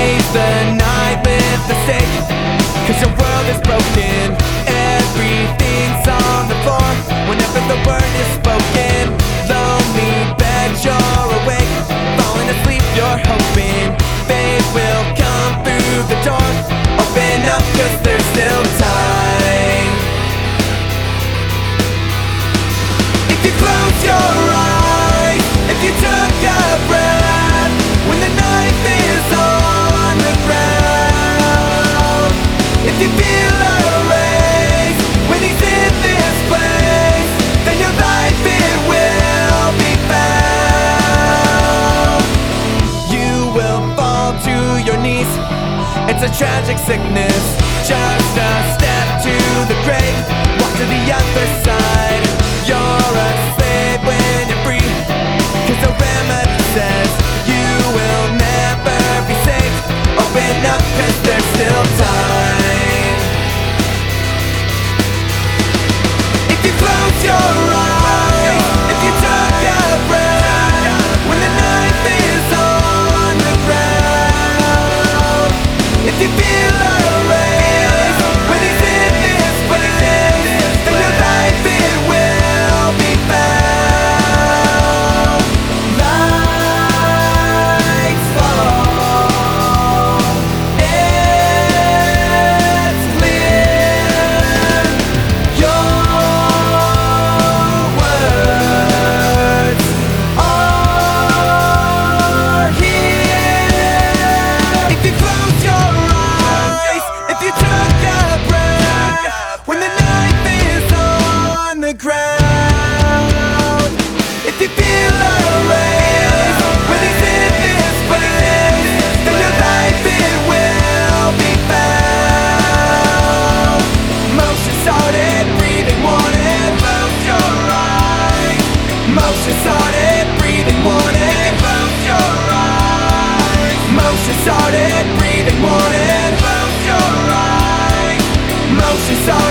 Face the night with the stake, 'cause your world is broken. Everything's on the floor whenever the word is spoken. Lonely bed, you're awake, falling asleep, you're hoping fate will come through the door. Open up, 'cause there's still time. If you close your eyes, if you took a breath, when the knife is on the ground, if you feel a race when he's in this place, then your life, it will be found. You will fall to your knees, it's a tragic sickness, just a step to the grave, walk to the other side. You're a slave when you're free, 'cause the remedy says you will never be saved. Open up, 'cause there's still time. If you close your eyes, if you took a breath, when the knife is on the ground, if you feel a race when he's in this place, then your life, it will be found. Lights fall, it's clear. Your words are here. If you close your eyes, if you took a breath, when the knife is on the ground, if you feel a race when he's in this place, then your life, it will be found. Motion started, breathing wanted, close your eyes. Motion started, breathing wanted, close your eyes. Motion started, breathing wanted, close your eyes. Motion started.